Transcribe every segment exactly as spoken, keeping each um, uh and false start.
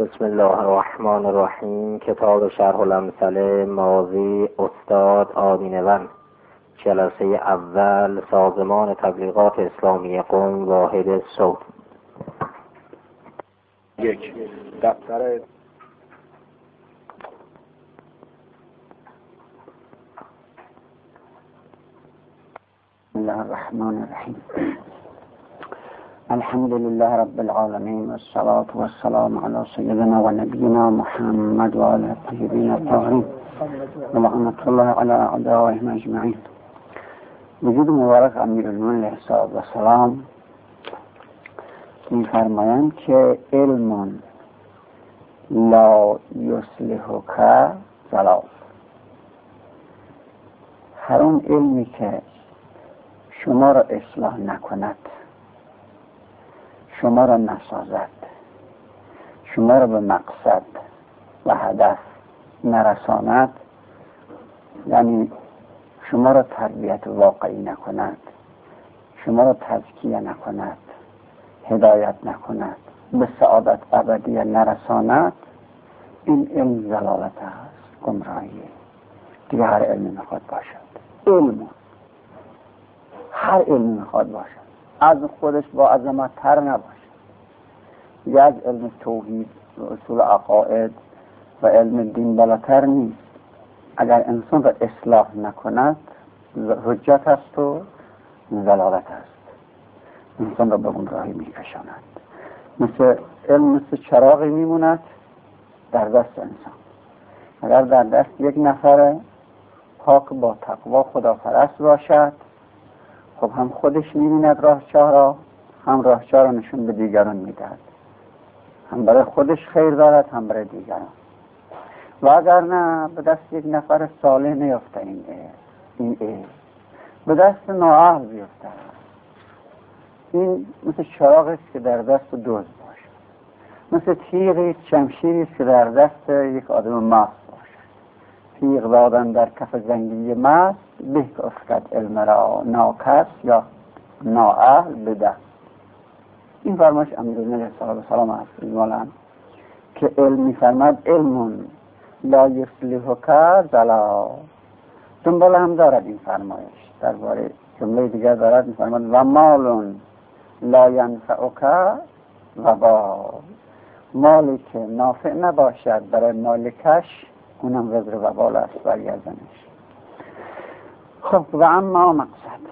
بسم الله الرحمن الرحیم. کتاب شرح الامثله ماضی استاد آدینوان، جلسه اول، سازمان تبلیغات اسلامی قم، واحد صوت. یک دفتر بسم الله الرحمن الرحیم. الحمد لله رب العالمین والصلاة والسلام علی سیدنا و نبینا محمد و آله الطیبین الطاهرین و لعنة الله علی اعدائهم اجمعین. وجود مبارک امیرالمومنین علیه السلام می‌فرمایند که علم لا یصلحک ضلال، هر اون علمی که شما را اصلاح نکند، شما را نسازد، شما را به مقصد و هدف نرساند، یعنی شما را تربیت واقعی نکند، شما را تزکیه نکند، هدایت نکند، به سعادت ابدیه نرساند، این علم ضلالت است، گمراهی. دیگه هر علمی میخواد باشد، علم هر علمی میخواد باشد، از خودش با عظمت تر نباشد. دیگه از علم توحید و اصول عقاید و علم دین بالاتر نیست. اگر انسان را اصلاح نکند، حجت است و ضلالت است، انسان را به گمراهی میکشاند. مثل علم مثل چراغی میموند در دست انسان. اگر در دست یک نفر پاک با تقوا خداپرست باشد، خب هم خودش می‌بیند راهچاه را، هم راهچاه را نشون به دیگران میدهد، هم برای خودش خیر دارد، هم برای دیگران. و اگر نه، به دست یک نفر صالح نیفته این علم، این علم به دست نااهل بیفته. این مثل چراغی است که در دست دزد باشد، مثل تیغی شمشیری است که در دست یک آدم مست باشد. تیغ دادن در کف زنگی مست به که افتد علم را ناکس یا نااهل بده. این فرمایش امیرالمومنین علیه السلام است ایمالا که علم می‌فرماد علم لا یصلحک ضلال. دنبال هم دارد این فرمایش درباره جمله دیگر دارد، می‌فرماد و مال لا ینفعک وبال، مالی که نافع نباشد برای مالکش، اونم وزر وبال است بر گردنش. خب و اما مقصد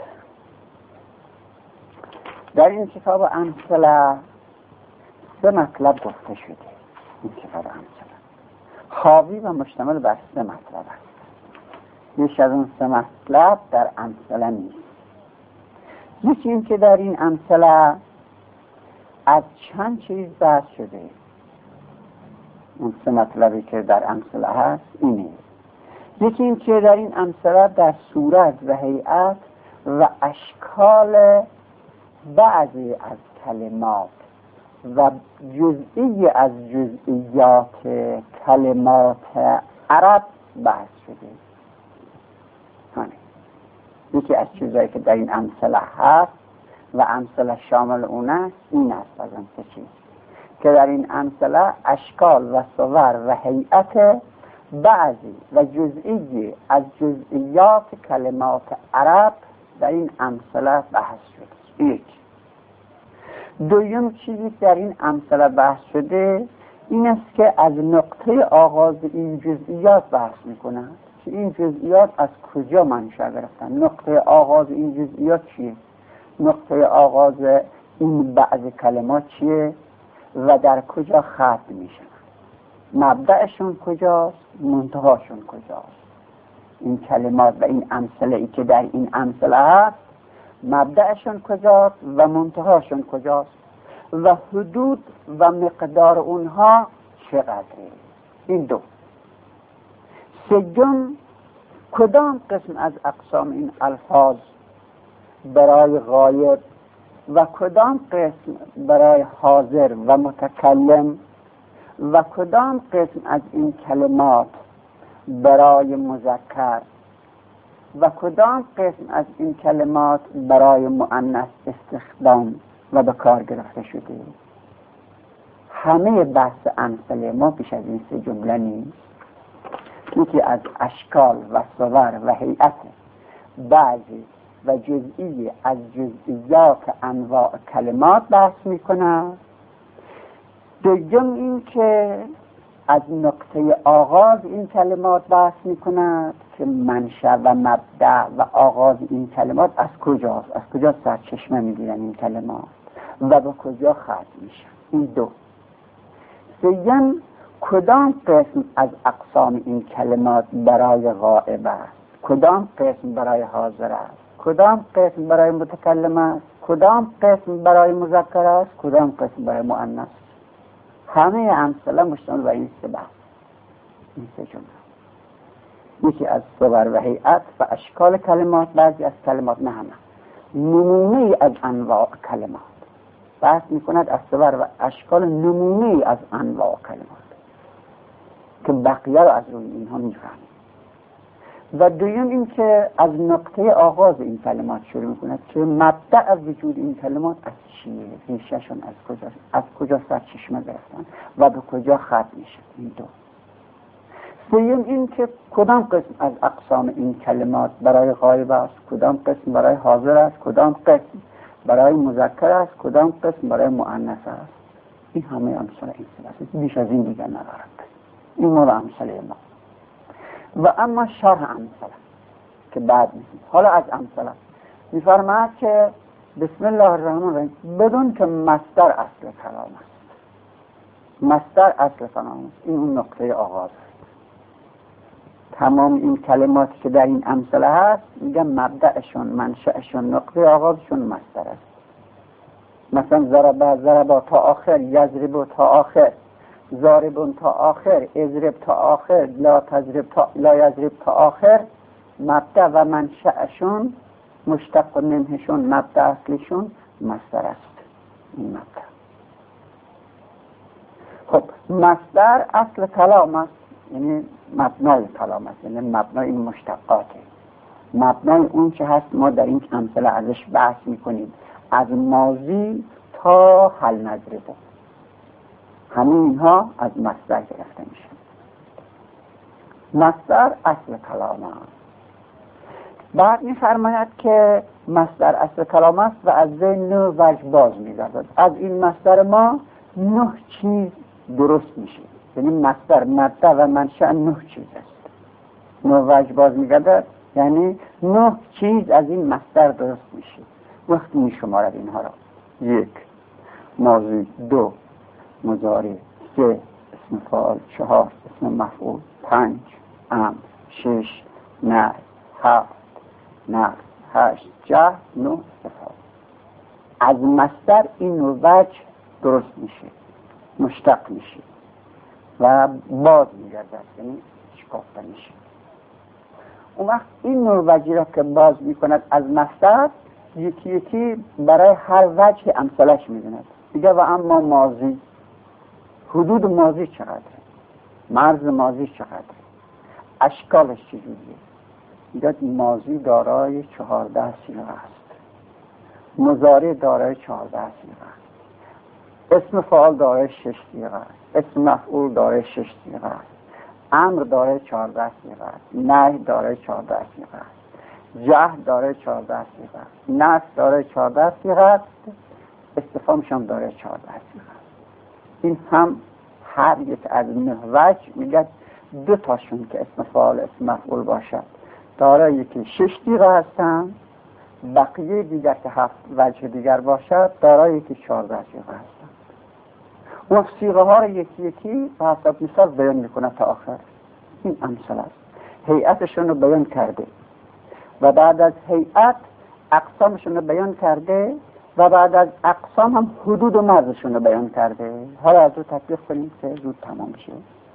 در این کتاب امثله سه مطلب گفته شده. این کتاب امثله حاوی و مشتمل بر سه مطلب است. بیش از اون سه مطلب در امثله نیست. یکی این که در این امثله از چند چیز بحث شده. اون سه مطلبی که در امثله هست اینه. یکی این که در این امثله در صورت و هیئت و اشکال بعضی از کلمات و جزئی از جزئیات کلمات عرب بحث شده. همین یکی از چیزایی که در این امثله هست و امثله شامل اون است این است. از اون سه چیز که در این امثله اشکال و صور و هیئت بعضی و جزئی از جزئیات کلمات عرب در این امثله بحث شده. یک. دوم چیزی در این امثله بحث شده این است که از نقطه آغاز این جزئیات بحث میکنند که این جزئیات از کجا منشأ گرفتن. نقطه آغاز این جزئیات چیه؟ نقطه آغاز این بعض کلمات چیه و در کجا ختم میشن؟ مبدأشون کجاست؟ منتهاشون کجاست؟ این کلمات و این امثله ای که در این امثله هست مبدأشون کجاست و منتهاشون کجاست و حدود و مقدار اونها چقدره؟ این دو. سوم کدام قسم از اقسام این الفاظ برای غایب و کدام قسم برای حاضر و متکلم و کدام قسم از این کلمات برای مذکر و کدام قسم از این کلمات برای مؤنث استخدام و به کار گرفته شده. همه بحث امثله ما بیش از این سه جمله نیست. یکی از اشکال و صور و هیئت بعضی و جزئی از جزئیات انواع کلمات بحث میکنه. دوم این که از نقطه آغاز این کلمات بحث میکند که منشأ و مبدأ و آغاز این کلمات از کجاست، از کجا سرچشمه میگیرن این کلمات و به کجا ختم میشن. این دو. سوم کدام قسم از اقسام این کلمات برای غائب است، کدام قسم برای حاضر است، کدام قسم برای متکلم است، کدام قسم برای مذکر است، کدام قسم برای مؤنث. همه امثله مشتمل بر این سه بحث، این سه جمله. یکی از صور و هیئت و اشکال کلمات، بعضی از کلمات، نه همه، نمونه از انواع کلمات بحث میکند. از صور و اشکال نمونه از انواع کلمات که بقیه رو از روی اینها میفهمید. و دویم این که از نقطه آغاز این کلمات شروع میکند که مبدأ وجود این کلمات از چیه، ریشهشون از کجا، از کجا سرچشمه گرفتن و به کجا ختم میشه. این دو. سوم این که کدام قسم از اقسام این کلمات برای غایب است، کدام قسم برای حاضر است، کدام قسم برای مذکر است، کدام قسم برای مؤنث است. این همه امثله این سه، بیش از این دیگر ندارد. این مال امثله ما. و اما شرح امثله که بعد میگیم. حالا از امثله میفرماید که بسم الله الرحمن الرحیم بدون که مصدر اصل کلام است. مصدر اصل کلام است. این اون نقطه آغاز است. تمام این کلماتی که در این امثله هست میگن مبدأشون، منشأشون، نقطه آغازشون مصدر است. مثلا ضرب، ضرب تا آخر، یضرب تا آخر، ضارب تا آخر، اضرب تا آخر، لا تضرب تا لا یضرب تا آخر. مبدأ و منشأشون، مشتق منهشون، مبدأ اصلیشون مصدر است. این مبدأ. خب مصدر اصل کلام است، یعنی مبنای کلام است، یعنی مبنای این مشتقاته، مبنای اون چه هست ما در این امثله ازش بحث میکنیم، از ماضی تا حل نضربه، همین اینها از مصدر گرفته میشه. مصدر اصل کلام است. بعد میفرماید که مصدر اصل کلام است و از ذهن نه وجه باز میگردد. از این مصدر ما نه چیز درست میشه، یعنی مصدر، مبدأ و منشأ نه چیز است. نه وجه باز میگردد یعنی نه چیز از این مصدر درست میشه. وقتی میشمارد اینها را: یک ماضی، دو مضارع، سه اسم فاعل، چهار اسم مفعول، پنج امر، شش نهی، هفت نفی، هشت جهر، نه صفات. از مصدر این نوع وجه درست میشه، مشتق میشه و باز میگردد، یعنی شکافته میشه. اون وقت این نوع وجهی را که باز میکند از مصدر، یکی یکی برای هر وجه امثلش میدوند. دیگه و اما ماضی، حدود ماضی چقدره، مرز ماضی چقدره، اشکالش چجوریه. دیگه ماضی دارای چهارده صیغه است، مضارع دارای چهارده صیغه است، اسم فاعل دارای شش صیغه است، اسم مفعول دارای شش صیغه است، امر دارای چهارده صیغه است، نهی دارای چهارده صیغه است، جهر دارای چهارده صیغه است، نصب دارای چهارده صیغه است، استفهامش هم دارای چهارده صیغه است. این هم هر یک از نه وجه میگه دو تاشون که اسم فاعل اسم مفعول باشد دارای یکی شش صیغه هستند، بقیه دیگر که هفت وجه دیگر باشد دارای یکی چهارده صیغه هستند. و صیغه ها را یکی یکی به حسب مثال بیان میکنه تا آخر. این امثله است. هیئتشون رو بیان کرده و بعد از هیئت اقسامشون رو بیان کرده و بعد از اقسام هم حدود و مرزشون رو بیان کرده. حالا از رو تطبیق کنیم که زود تمام شه.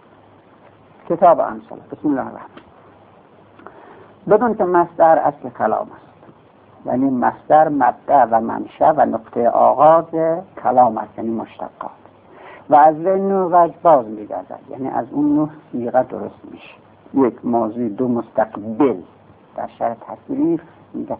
کتاب امثله. بسم الله الرحمن. بدون که مصدر اصل کلام است، یعنی مصدر مبدأ و منشأ و نقطه آغاز کلام است، یعنی مشتقات، و از نه وجه باز میگردد، یعنی از اون نه صیغه درست میشه. یک ماضی، دو مستقبل. در شرح تصریف میگه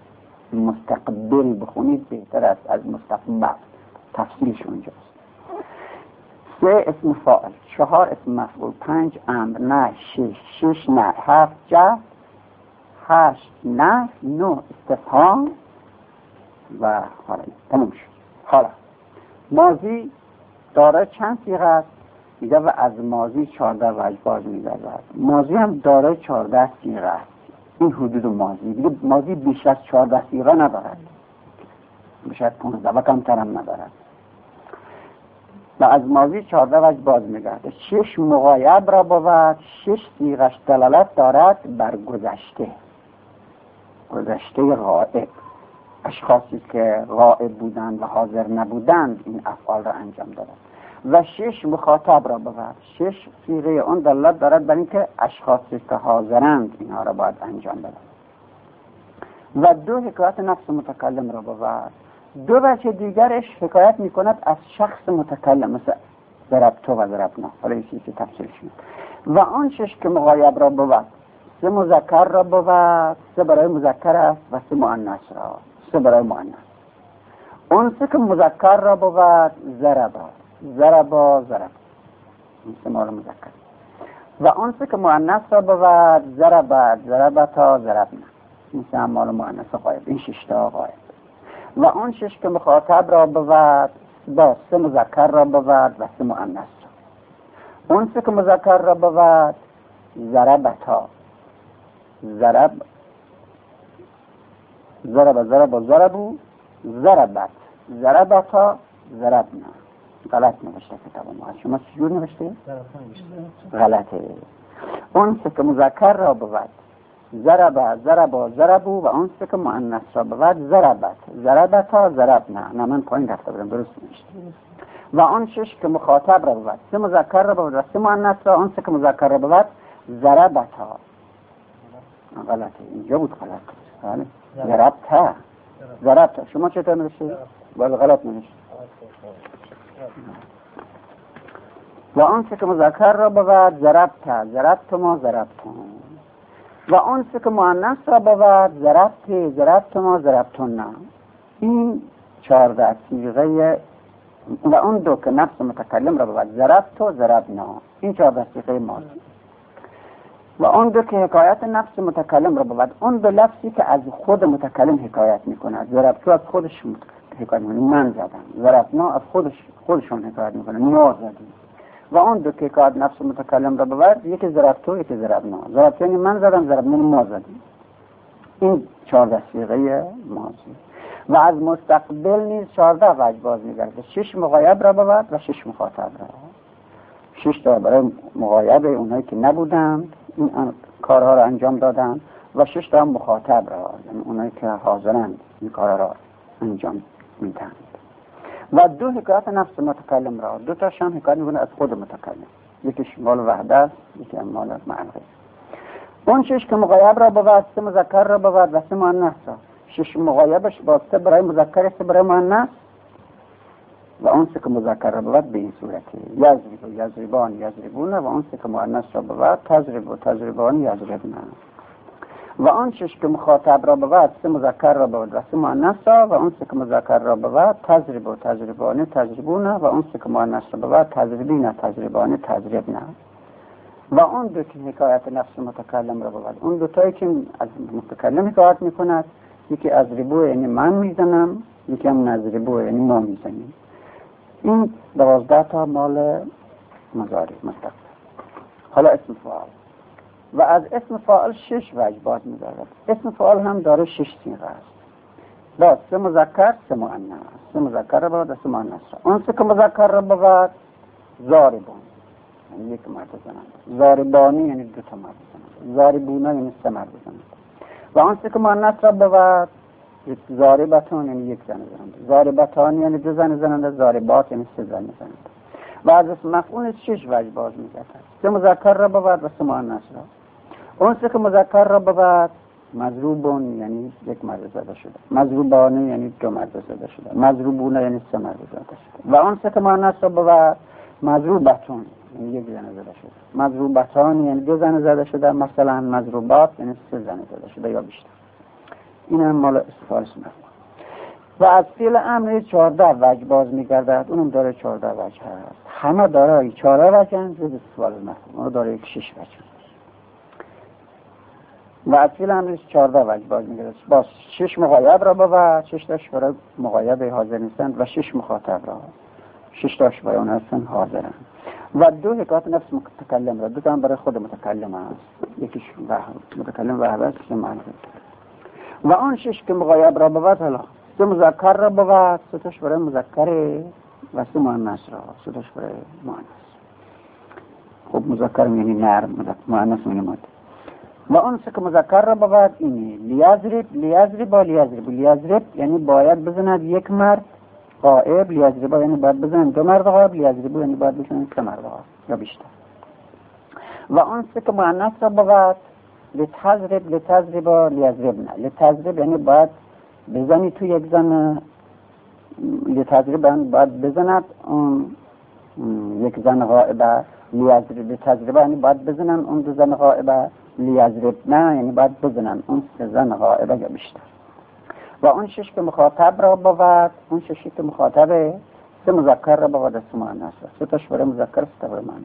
مستقبل بخونید بهتر است از مستقبل، تفصیلش اونجاست. سه اسم فاعل، چهار اسم مفعول، پنج امر، نه شش، شش نه، هفت جهل، هشت نه، نه استفهام و حالا تموم شد. حالا ماضی داره چند صیغه است؟ میگه و از ماضی چهارده وجه باز می‌گردد. ماضی هم داره چهارده صیغه است. این حدود ماضی دیگه، ماضی بیش از چهارده صیغه ندارد، بیش از پانزده و کمتر هم ندارد. و از ماضی چهارده وجه باز می‌گردد. شش مغایب را بود، شش صیغش دلالت دارد بر گذشته، گذشته غائب، اشخاصی که غائب بودند و حاضر نبودند این افعال را انجام دادند. و شش مخاطب را بود، شش صیغه اون دلالت دارد بر اینکه اشخاصی که حاضرند اینها را باید انجام بدند. و دو حکایت نفس متکلم را بود. دو بچه دیگرش حکایت می کند از شخص متکلم، مثل ضربتو و ضربنا، حالا این چیزی تفصیل شد. و آن شش که مغایب را بود، سه مذکر را بود، سه برای مذکر است و سه مؤنث را، سه برای مؤنث. اون سه که مذکر را بود ضربا، ضربا ضرب، این سه مال مذکر. و اون سه که مؤنث را بود ضربت، ضربتا، ضربنا، این سه مال مؤنث غایب، این شش تا غایب. و اون شش که مخاطب را بود با سه مذکر را بود و سه مؤنث را. اون سه که مذکر را بود ضربتا، ضرب، ضرب ضرب ضربو، ضربت، ضربتا، ضربنا. غلط نوشته کتاب ما. شما چجور نوشته؟ غلطه. اون سه که مذکر را بود ضرب، ضرب، ضربو، و اون سه که مؤنث را بود ضربت، ضربتا، ضربنا. نه من پایین رفته بودم، درست نوشته. و اون شش که مخاطب را بود سه مذکر را بود و سه مؤنث را، اون سه که مذکر را بود ضربتا. غلطه، اینجا بود غلط. ضربتا، ضربتا. شما چطور نوشته؟ باید غلط نوشته. و اون سه که مذکر را بود ضربتا، ضربتما، ضربتم. و اون سه که مؤنث را بود ضربتی، ضربتما، ضربتن. این چهارده صیغه. و اون دو که نفس متکلم را بود ضربتو، ضربنا، این چهارده صیغه ماضی. و اون دو که حکایت نفس متکلم را بود، اون دو لفظی که از خود متکلم حکایت میکند. ضربتو از خودش حکایت میکنه، من زدم. ضربنا از خودش خودشون حکایت میکنه، ما زدیم. و اون دو که حکایت نفس متکلم را بود، یکی ضربتو، یکی ضربنا. ضربتو یعنی من زدم، ضربنا ما زدیم. این چهارده صیغه ماضی. و از مستقبل نیز چهارده وجه باز میگرده. شش مغایب را بود و شش مخاطب را. شش تا برای مغایب اونایی که نبودند این کارها را انجام دادند و شش تا مخاطب را، یعنی اونایی که حاضرند این کارها را انجام میدهند. و دو حکایت نفس متکلم را، دو تاشان حکایت میکنه از خود متکلم، یکیش مال وحده است، یکی مال معرفه. اون شش که مغایب را بود سه مذکر را بود و سه مؤنث را. شش مغایبش با سه برای مذکر، سه برای مؤنث. و اون سه که مذکر را بود به این صورتی یضرب و یضربان یضربون. و اون سه که مؤنث را بود تضرب و تضربان یضربن. و اون شش که مخاطب را بود سه مذکر را بود و سه مؤنث را. و اون سه که مذکر را بود تضرب و تضربان تضربون. و اون سه که مؤنث را بود تضربین تضربان تضربن. و اون دو که حکایت نفس متکلم را بود، اون دو تایی که از متکلم حکایت میکند، یکی از ربو یعنی من میزنم، یکی هم نضربو یعنی ما میزنیم. این دوازده تا مال مضارع مستقبل. حالا اسم فاعل. و از اسم فاعل شش وجه باز می‌دارد. اسم فاعل هم داره شش صیغه است. با سه مذکر، سه مؤنث. سه مذکر بود و سه مؤنث. اون سه که مذکر را بود ضاربون، یعنی یک مرد زننده. ضاربانی یعنی دو تا مرد زننده. ضاربونا یعنی سه مرد زننده. و اون سه که مؤنث را بود ضاربتون یعنی یک زن زننده. ضاربتان یعنی دو زن زننده. ضاربات یعنی سه زن زننده. و از اسم مفعول شش وجه باز می‌گردد. سه مذکر را بود و سه مؤنث را. اون سه که مذکر را بود مضروبون یعنی یک مرد زده شده. مضروبانه یعنی دو مرد زده شده. مضروبونه یعنی سه مرد زده شده. و اون سه که مؤنث را بود مضروبتون یعنی یک زن زده شده. مضروبتان یعنی دو زن زده شده. مثلا مضروبات یعنی سه زن زده شده یا بیشتر. این هم مال استفاده اسم مفعول. و از فعل امر چهارده وجه باز میگردد، اونم داره چهارده وجه هست. همه داره چهارده وجه هست جز سوال مفهوم، اون داره یک شش وجه هست. و از فعل امر چهارده وجه باز میگردد. باز شش مغایب را بود، شش تاش برای مغایب حاضر نیستند و شش مخاطب را، شش تاش برای اون هستن حاضرن. و دو حکایت نفس متکلم را، دو تا هم برای خود متکلم هست، یکیش متکلم وحده است، یکیش معنی. و آن شش که مغایب را بود، حالا سه مذکر را بود، سه تاش برای مذکر و سه مؤنث را، سه تاش برای مؤنث. خب مذکر یعنی نر، مؤنث یعنی ماده. و آن سه که مذکر را بود اینه لیضرب، لیضرب با لیضرب. لیضرب یعنی باید بزند یک مرد غائب، لیضرب یعنی باید بزند دو مرد غائب، لیضرب یعنی باید بزند سه مرد غائب یا بیشتر. و آن سه که مؤنث را بود لتضرب، لتضرب لیضرب نه، لتضرب یعنی باید بزنی تو یک زن، لتضرب یعنی باید بزند اون یک زن غائبه، لیضرب لتضرب یعنی باید بزنن اون دو زن غائبه، لیضرب نه یعنی باید بزنن اون سه زن غائبه یا بیشتر. و اون شش که مخاطب را بود، اون ششی که مخاطبه سه مذکر را بود، سه مؤنث، سه تاش برای مذکر، سه تا برای مؤنث.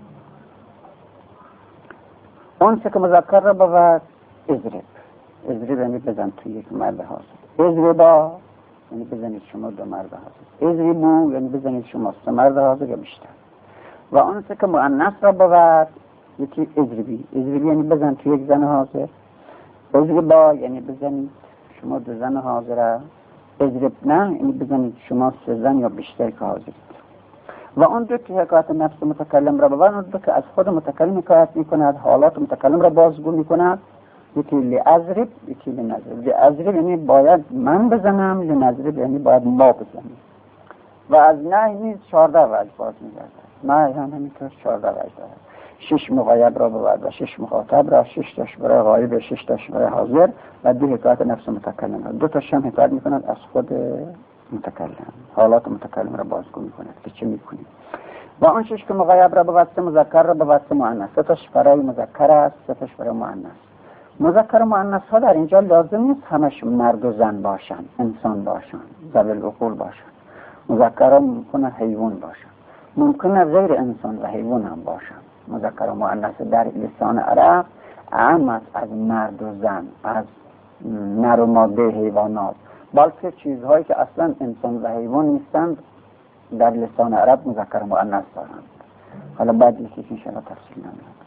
اون سه که مذکر را بود اضرب، اضرب یعنی بزن تو یک مرد حاضر، اضربا یعنی بزنید شما دو مرد حاضر، اضربو یعنی بزنید شما سه مرد حاضر یا بیشتر. و اون سه که مؤنث را بود یکی اضربی، اضربی یعنی بزن تو یک زن حاضر، اضربا یعنی بزنید شما دو زن حاضره، اضرب نه یعنی بزنید شما سه زن یا بیشتر که حاضرید. و اون دو که حکایت نفس متکلم را بود، اون دو که از خود متکلم حکایت میکند، حالات متکلم را بازگو میکند، یکی لأضرب یکی لنضرب. لأضرب یعنی باید من بزنم، لنضرب یعنی باید ما بزنیم. و از نهی نیز چهارده وجه باز میگردد، نهی هم همینطور چهارده وجه دارد. شش مغایب را بود و شش مخاطب را، شش تاش برای غایب و شش تاش برای حاضر و دو حکایت نفس متکلم را. دو تاش هم حکایت میکند از خود متکلم، حالات متکلم را بازگو میکند که چه میکنیم. و آن شش که مغایب را بود سه مذکر را بود سه مؤنث، سه تاش برای مذکر است، سه تاش برای مؤنث. مذکر و مؤنث ها در اینجا لازم نیست همش مرد و زن باشن، انسان باشن، ذوی العقول باشن. مذکر ها ممکنه حیوان باشن، ممکنه غیر انسان و حیوان هم باشن. مذکر و مؤنث در لسان عرب عام است از مرد و زن، از نر و ماده حیوانات، بلکه چیزهایی که اصلا انسان و حیوان نیستند در لسان عرب مذکر و مؤنث دارند. حالا بعد یکی که انشاءالله تفصیل نمیاد.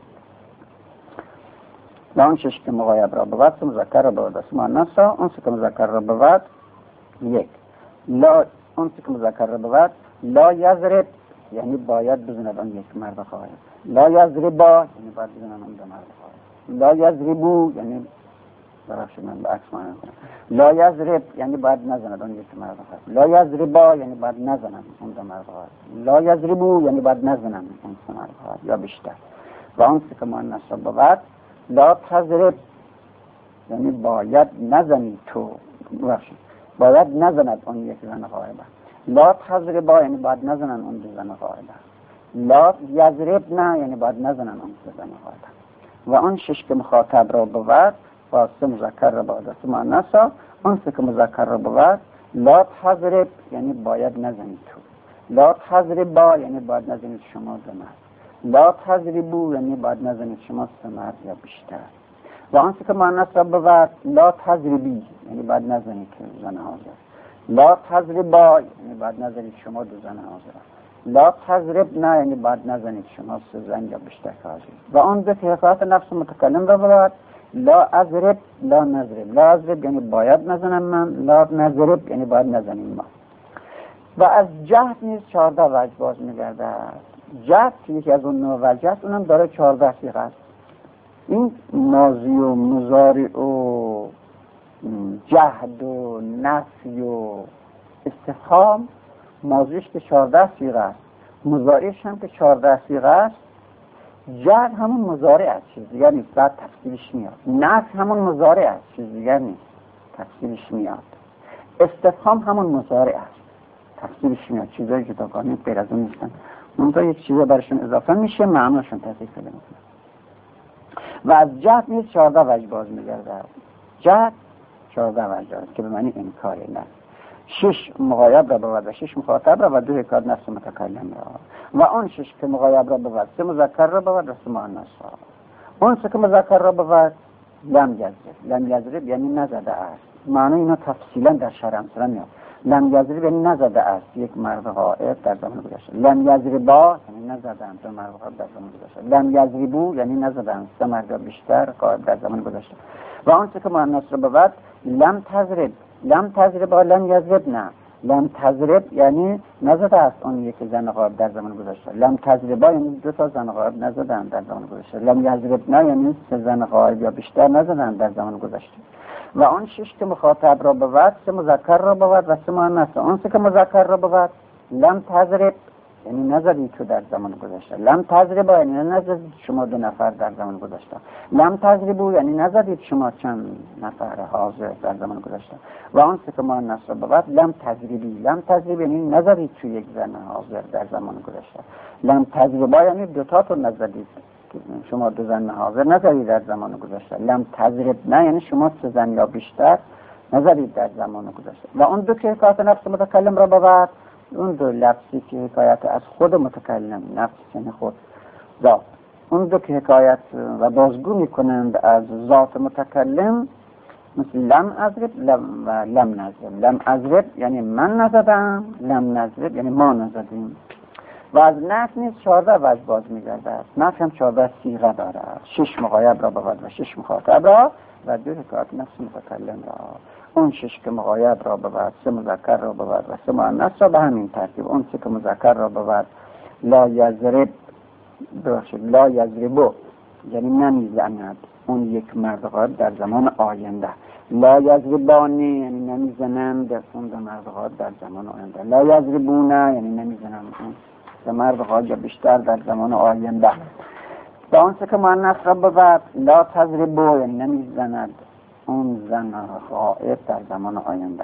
و اون شش که مغایب را بود سه مذکر را بود سه مؤنث را، اون سه که مذکر را بود یک لا، اون سه که مذکر را بود لا یضرب یعنی باید بزند آن یک مرد غایب، لا یضربا یعنی باید بزنن آن دو مرد غایب، لا یضربو یعنی برایش من به عکس معنی کنم، لا یضرب یعنی باید نزند آن یک مرد غایب، لا یضربا یعنی باید نزنن اون دو مرد غایب، لا یضربو یعنی باید نزنن اون سه مرد غایب یا بیشتر. و اون سه که مؤنث را بود لا تضرب یعنی باید نزنی تو، بخشید باید نزند اون یک زن غایبه، لا تضربا یعنی باید نزنن اون دو زن غایبه، لا یضرب نه یعنی باید نزنن اون دو زن غایبه. و آن شش که مخاطب را بود با سه مذکر را بود سه مؤنث را، اون سه که مذکر را بود لا تضرب یعنی باید نزنی تو، لا تضربا یعنی باید نزنید شما دو مرد، لا تضربو یعنی باید نزنید شما سه مرد یا بیشتر. و آن سه که مؤنث را بود لا تضربی یعنی باید نزنید زن حاضر، لا تضربا یعنی باید نزنید شما دو زن حاضر، لا تضرب نه یعنی باید نزنید شما سه زن یا بیشتر حاضر. و آن دو که حکایت نفس متکلم را بود لا اضرب لا نضرب، لا اضرب یعنی باید نزنم من، لا نضرب یعنی باید نزنیم ما. و از جهد نیز چهارده وجه باز میگردد. جهد که یکی از اون نوع وجه است، اونم داره چهارده صیغه است. این ماضی و مضارع و جهد و نفی و استفهام، ماضیش که چهارده صیغه است، مضارعش هم که چهارده صیغه است، جهد همون مضارع است چیز دیگر نیست، بعد تفصیلش میاد. نفی همون مضارع است چیز دیگر نیست، تفصیلش میاد. استفهام همون مضارع است، تفصیلش میاد. چیزایی که جداگانه غیر از اون نیستن، اونجا یک چیزی برشون اضافه میشه، معناشون تغییر پیدا میکنه. و از جهد نیز چهارده وجه باز میگرده. جهد چهارده وجه دارد که به معنی انکار نه. شش مغایب را بود و شش مخاطب را و دو حکایت نفس متکلم را. و آن شش که مغایب را بود سه مذکر را بود و سه مؤنث را. اون سه که مذکر را بود لم یضرب. لم یضرب یعنی نزده است. معنی اینا تفصیلا در شرح امثله میاد. لم یضرب یعنی نزده است یک مرد غائب در زمان گذشته. لم یضربا یعنی نزدند دو مرد غائب در زمان گذشته. لم یضربو یعنی نزدند سه مرد بیشتر غائب در زمان گذشته. و آن چه که مؤنث را بود لم تضرب. لم تضربا لم یضرب نه. لم تضرب یعنی نزده است اون یک زن غائب در زمان گذشته. لم تضربا یعنی دو تا زن غائب نزدند در زمان گذشته. لم یضرب نه یعنی سه زن غائب یا بیشتر نزدند در زمان گذشته. و آن شش که مخاطب را بود سه مذکر را بود و سه مؤنث. آن سه که مذکر را بود لم تضرب یعنی نزدی تو در زمان گذشته. لم تضربا یعنی نزدید شما دو نفر در زمان گذشته. لم تضربو یعنی نزدید شما چند نفر حاضر در زمان گذشته. و آن سه که مؤنث را بود لم تضربی. لم تضرب یعنی نزدید تو یک زن حاضر در زمان گذشته. لم تضربا یعنی دو تا تو نزدید شما دو زن حاضر نزدید در زمان گذشته. لم تضرب نه یعنی شما سه زن یا بیشتر نزدید در زمان گذشته. و اون دو که حکایت نفس متکلم را بود اون دو لفظی که حکایت از خود متکلم نفس یعنی خود ذات اون دو که حکایت و بازگو میکنند از ذات متکلم مثل لم اضرب لم و لم نضرب. لم اضرب یعنی من نزدم. لم نضرب یعنی ما نزدیم. و از نفی نیز چهارده وجه باز میگردد. نفی هم چهارده صیغه دارد. شش مغایب را بود و شش مخاطب را و دو حکایت نفس متکلم را. اون شش که مغایب را بود سه مذکر را بود و سه مؤنث را به همین ترتیب. اون سه که مذکر را بود لا یضرب باشد لا یضربو یعنی نمیزند اون یک مرد غائب در زمان آینده. لا یضربانی یعنی نمیزنند اون دو مرد غائب در زمان آینده. لا یضربونه یعنی نمیزنند اون سه مرد غائب بیشتر در زمان آینده. و اون سه که مؤنث را بود لا تضربو یعنی نمیزند اون زن غائب در زمان آینده.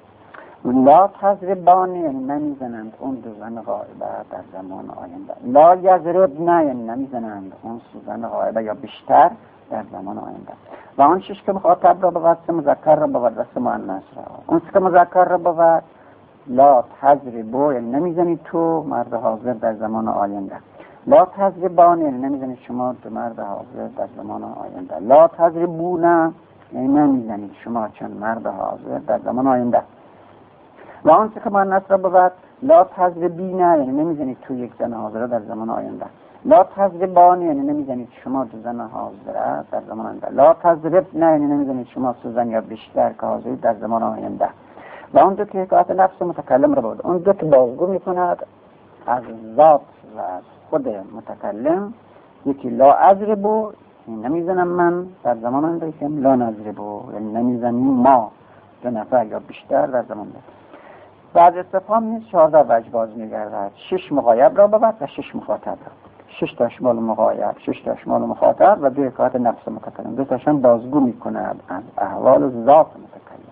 لا تضربانی یعنی نمیزنند اون دو زن غائب در زمان آینده. لا یضربن یعنی نمیزنند اون سه زن غائب یا بیشتر در زمان آینده. و آن شش که مخاطب را بود سه مذکر را بود و سه مؤنث را. اون سه که مذکر را بود لا تضربو یعنی نمیزنید تو مرد حاضر در زمان آینده. لا تضربان یعنی نمیزنید شما دو مرد حاضر در زمان آینده. لا تضربون یعنی نمیزنید شما چند مرد حاضر در زمان آینده. و آن سه که مؤنث را بود لا تضربین یعنی نمیزنید تو یک زن حاضر در زمان آینده. لا تضربان یعنی نمیزنید شما دو زن حاضر در زمان آینده. لا تضربن یعنی نمیزنید شما سه زن یا بیشتر که حاضر در زمان آینده. و اون دو که حکایت نفس متکلم را بود اون دو که بازگو میکند از ذات و از خود متکلم. یکی لا اضربو یعنی نمیزنم من در زمان آینده. یکی لا نضربو یعنی نمیزنیم ما دو نفر یا بیشتر در زمان آینده. بعد استفهام نیست چهارده وجه باز میگردد. شش مغایب را بود و شش مخاطب را. شش تا شمال مغایب شش تا شمال مخاطب و دو حکایت نفس متکلم. دو تاشون بازگو میکند از احوال ذات متکلم.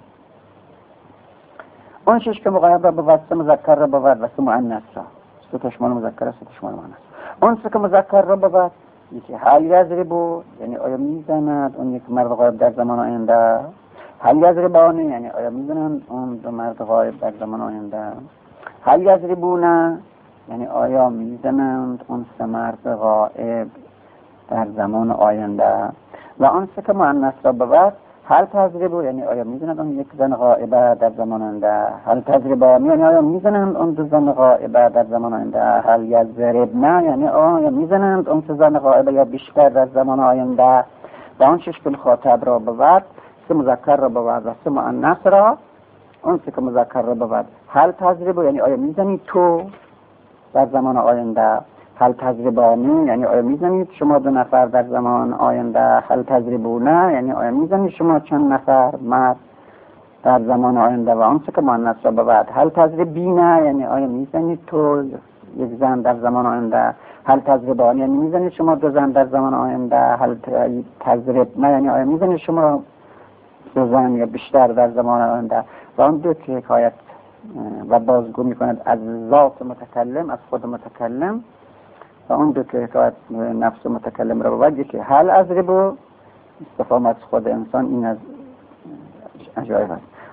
اون شش که مغایب را بود سه مذکر را بود و سه مؤنث را. سه تا شمال مذکر سه تا شمال مؤنث. اون سه که مذکر را بود یکی هل یضربو یعنی آیا میزند اون یک مرد غایب در زمان آینده. هل یضربانی یعنی آیا میزنند اون دو مرد غایب در زمان آینده. هل یضربونه یعنی آیا میزنند اون سه مرد غایب در زمان آینده. و آن سه که مؤنث را بود هل تضربو یعنی آیا میزنند اون یک زن غایبه در زمان آینده. هل تضربانی یعنی آیا میزنند اون دو زن غایبه در زمان آینده. هل یضربن یعنی آیا میزنند اون سه زن غایبه یا بیشتر در زمان آینده. و آن شش که مخاطب را بود سه مذکر را بود و سه مؤنث را. اون سه که مذکر را بود هل تضربو یعنی آیا میزنید تو در زمان آینده. هل تضربانی یعنی آیا میزنید شما دو نفر در زمان آینده. هل تضربونه یعنی آیا میزنید شما چند نفر مرد در زمان آینده. و اون سه که مؤنث را بود هل تضربینه یعنی آیا میزنید تو یک زن در زمان آینده. هل تضربانی یعنی میزنید شما دو زن در زمان آینده. هل تضربنه یعنی آیا میزنید شما دو زن یا بیشتر در زمان آینده. و اون دو که حکایت و بازگو میکند از ذات متکلم از خود متکلم. و اون دو که حکایت نفس متکلم را بود یکی هل اضربو استفهام از خود انسان این از عجایب است.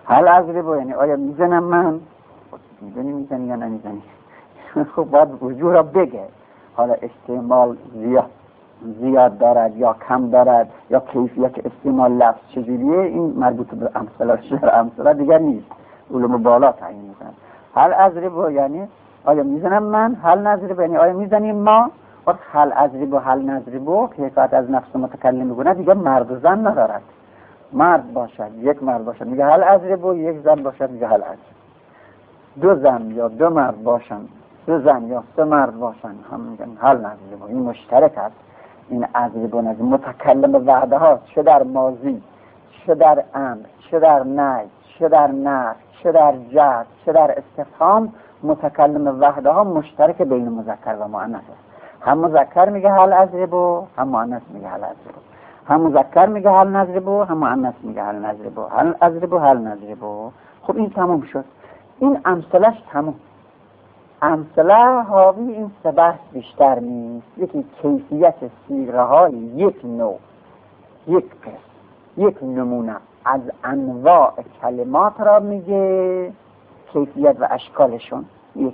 هل اضرب یعنی آیا میزنم من؟ میزنی میزنی یا نمیزنی؟ خب باید وجود را بگه. حالا استعمال زیاد زیاد دارد یا کم دارد یا کیفیت استعمال لفظ چجوریه، این مربوط به امثله شعر امثله دیگر نیست، علوم بالا تعیین میکنن. هل اضرب یعنی آیا میزنم من، هل نضرب یعنی آیا میزنیم ما. وقت هل اضرب و هل نضرب که حکایت از نفس متکلم میگونه دیگه مرد و زن ندارد. مرد باشد یک مرد باشد میگه هل اضرب و یک زن باشد میگه هل اضرب. دو زن یا دو مرد باشن، دو زن یا سه مرد باشن هم میگن هل نضرب. این مشترک است. این اضرب و نضرب متکلم وعده ها، چه در ماضی چه در امر چه در نهی چه در نفی چه در جر چه در استفهام، متکلم وحده ها مشترک بین مذکر و مؤنث است. هم مذکر میگه هل اضرب و هم مؤنث میگه هل اضرب. هم مذکر میگه هل نضرب و هم مؤنث میگه هل نضرب. هل اضرب و هل نضرب. خب این تموم شد. این امثلش تموم. امثله حاوی این سه بحث بیشتر نیست. یکی کیفیت صیغه های یک نوع، یک قسم، یک نمونه از انواع کلمات را میگه، کیفیت و اشکالشون. یک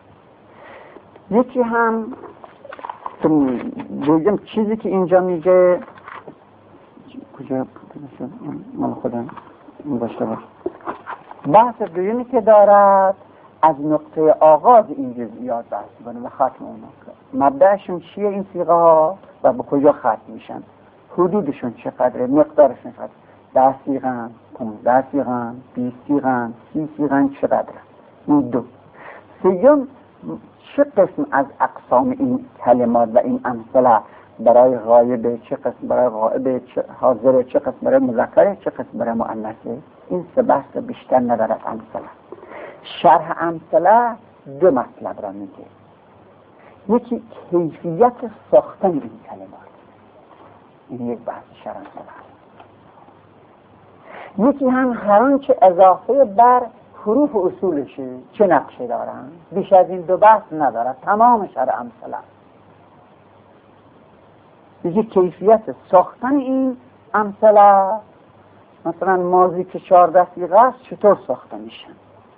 یکی هم دویم چیزی که اینجا میگه کجا مال خودم این باشه باشه بحث دویمی که دارد از نقطه آغاز این جزئیات بحث کنه و ختم اون مبدأشون چیه این صیغه ها و به کجا ختم میشن، حدودشون چقدره، مقدارشون چقدره، ده صیغه، پانزده صیغه، بیست صیغه، سی صیغه چقدره. این دو. سیوم چه قسم از اقسام این کلمات و این امثله برای غایب، چه قسم برای غائب، چه حاضر، چه قسم برای مذکر، چه قسم برای مؤنثه. این سه بحث بیشتر ندارد امثله. شرح امثله دو مطلب را میگه. یکی کیفیت ساختن این کلمات، این یک بحث شرح امثله. یکی هم هر آنچه اضافه بر حروف و اصولشه چه نقشه دارن. بیش از این دو بحث ندارد، تمام شرح امثله. یکی کیفیت ساختن این امثله، مثلا ماضی که چهارده صیغه است چطور ساخته میشن،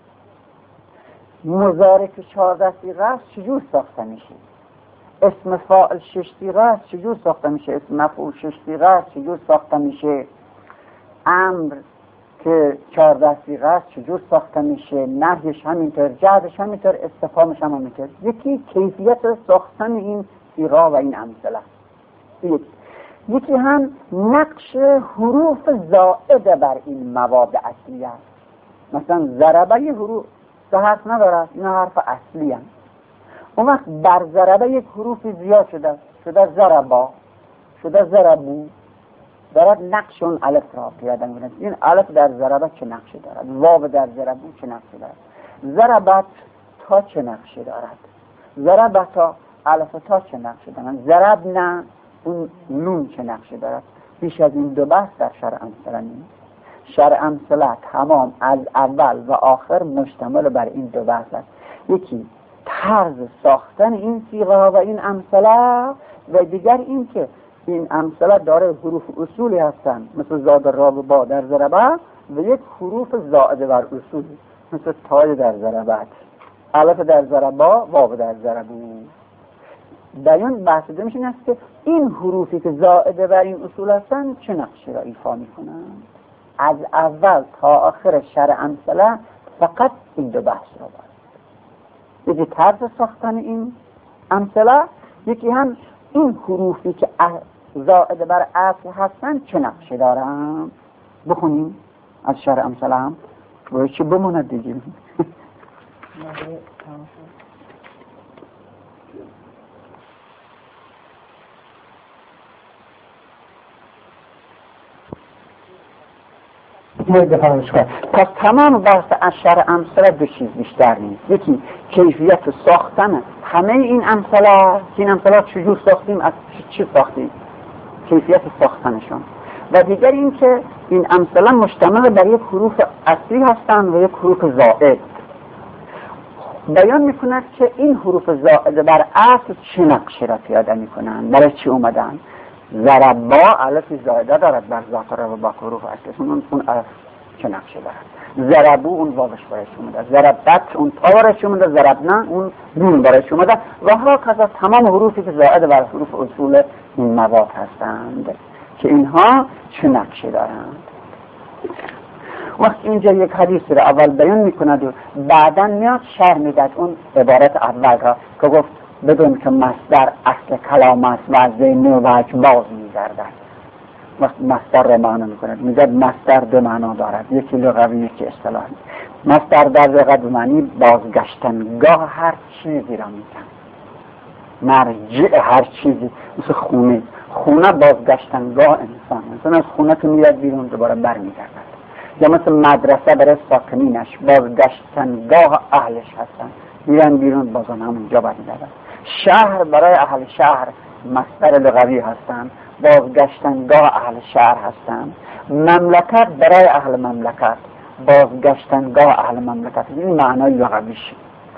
مضارع که چهارده صیغه است چجور ساخته میشه، اسم فاعل شش صیغه است چجور ساخته میشه، اسم مفعول شش صیغه است چجور ساخته میشه، امر که چهارده صیغه است چجور ساخته میشه، نهیش همینطور، جهدش همینطور، استفهامش هم همینطور. یکی کیفیت ساختن این صیغه و این امثله. یک. یکی هم نقش حروف زائد بر این مواد اصلی است. مثلا ضربه یه حروف سه حرف نداره، این حرف اصلی هم. اون وقت بر ضربه یک حروفی زیاد شده، شده ضربا، شده ضربو، دارد نقش اون الف را پیاده می‌کند. این الف در ضربه چه نقشی دارد، واو در ضربو چه نقشی دارد، ضربت تا چه نقشی دارد، ضربتا الف تا چه نقشی دارد، ضربنا اون نون چه نقشی دارد. بیش از این دو بحث در شرح امثله نیست. شرح امثله تمام از اول و آخر مشتمل بر این دو بحث است. یکی طرز ساختن این صیغه و این امثله و دیگر این که این امثله داره حروف اصولی هستند مثل زاد را و با در ضربه و یک حروف زائده بر اصول مثل تای در ضربت، الف در ضربه، واو در ضربه. بیان بحث دومش این است که این حروفی که زائده بر این اصول هستند چه نقشی را ایفا میکنند. از اول تا آخر شرح امثله فقط این دو بحث را دارد. یکی طرز ساختن این امثله، یکی هم این حروفی که زائده بر اصل هستند چه نقشی دارند. بخونیم از شرح امثله هم باید چه بماند دیگه. پس تمام بحث از شرح امثله دو چیز بیشتر نیست. یکی کیفیت ساختن همه این امثله، این امثله چجور ساختیم، از چی ساختیم، کیفیت ساختنشون. و دیگر این که این امثله مشتمل بر یک حروف اصلی هستند و یک حروف زائد. بیان میکند که این حروف زائد بر اصل چه نقشی را پیاده میکنند، برای چی اومدن. ضربا الف زائده دارد بر ذات را و با حروف اصلی، اون اون الف چه نقشی دارد. ضربو اون واوش برایش اومده، ضربت اون تا برایش اومده، ضربنا اون نون برایش اومده و ها کذا تمام حروفی که زائد بر حروف اصول این مواد هستند که اینها چه نقشه دارند. وقت اینجا یک حدیث رو اول بیان میکند و بعدا میاد شرح میدهد اون عبارت اول را که گفت بدون که مصدر اصل کلام است و از ذهن وجه باز میگردد. وقت مصدر را معنا میکند میگه مصدر دو معنا دارد، یکی لغوی یکی اصطلاحی. مصدر در لغت به معنی بازگشتنگاه هر چیزی را میگن، مرجع هر چیزی، مثل خونه، خونه بازگشتنگاه انسان، انسان از خونه که میاد بیرون دوباره برمیگردد. یا مثل مدرسه برای ساکنینش بازگشتنگاه اهلش هستن، میرن بیرون بازم همونجا برمیگردن. شهر برای اهل شهر مصدر لغوی هستن، بازگشتنگاه اهل شهر هستن. مملکت برای اهل مملکت بازگشتنگاه اهل مملکت، این معنای لغویش.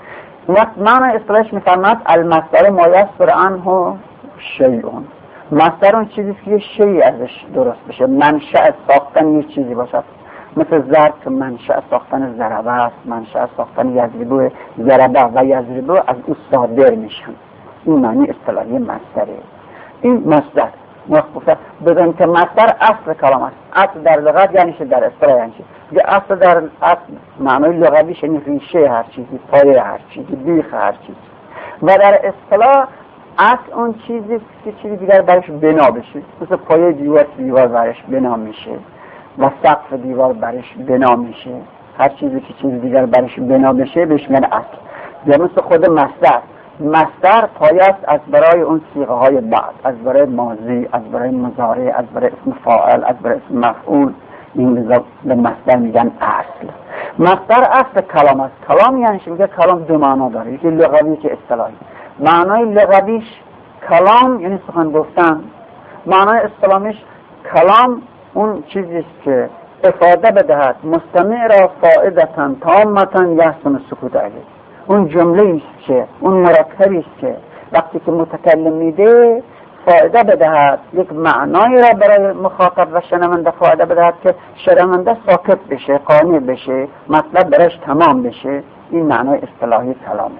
وقت معنی اصطلاحش میفرماد المصدر ما یصدر عنه شیئون، مصدر اون چیزی که شیئی ازش درست بشه، منشأ ساختن یه چیزی باشد. مثل ضرب که منشأ ساختن ضربه است، منشأ ساختن یضربو ضربه و یضربو از او صادر میشن. این معنی اصطلاحی مصدره. این مصدر مخصوصا بدون که مصدر اصل کلام است. اصل در لغت یعنی چه، در اصطلاح یعنی چه؟ اصل در اصل معنای لغویش یعنی ریشه هر چیزی، پایه هر چیزی، بیخ هر چیزی. و در اصطلاح اصل اون چیزی که چیزی دیگر برش بنا بشه، مثل پایه دیوار دیوار برش بنا میشه و سقف دیوار برش بنا میشه. هر چیزی که چیز دیگر برش بنا بشه بهش میگن اصل. یا مثل خود مصدر، مصدر پایه است از برای اون صیغه های بعد، از برای ماضی، از برای مضارع، از برای اسم فاعل، از برای اسم مفعول. این به مصدر میگن اصل. مصدر اصل کلام است. کلام یعنی چی؟ میگه کلام دو معنا داره، یکی لغوی یکی اصطلاحی. معنای لغویش کلام یعنی سخن گفتن، معنای اصطلاحیش کلام اون چیزی است که افاده بدهد مستمع را فائدتاً تامتاً یحسن سکوت علیه. اون جمله است که اون مرکبی است که وقتی که متکلم میده فائده بدهد، یک معنای را برای مخاطب و شنونده فائده بدهد که شنونده ساکت بشه، قانع بشه، مطلب برایش تمام بشه. این معنای اصطلاحی کلامه.